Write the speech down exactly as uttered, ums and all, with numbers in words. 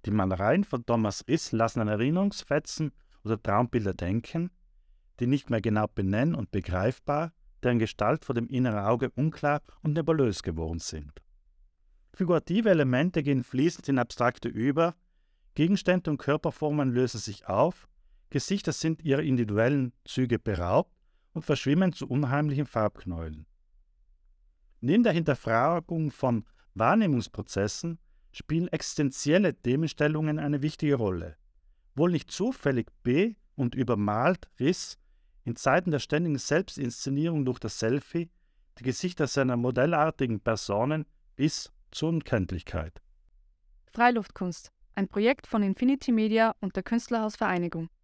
Die Malereien von Thomas Riss lassen an Erinnerungsfetzen oder Traumbilder denken, die nicht mehr genau benennen und begreifbar, deren Gestalt vor dem inneren Auge unklar und nebulös geworden sind. Figurative Elemente gehen fließend in abstrakte über, Gegenstände und Körperformen lösen sich auf, Gesichter sind ihrer individuellen Züge beraubt und verschwimmen zu unheimlichen Farbknäueln. Neben der Hinterfragung von Wahrnehmungsprozessen spielen existenzielle Themenstellungen eine wichtige Rolle. Wohl nicht zufällig be- und übermalt Riss in Zeiten der ständigen Selbstinszenierung durch das Selfie die Gesichter seiner modellartigen Personen bis zur Unkenntlichkeit. Freiluftkunst, ein Projekt von Infinity Media und der Künstlerhaus Vereinigung.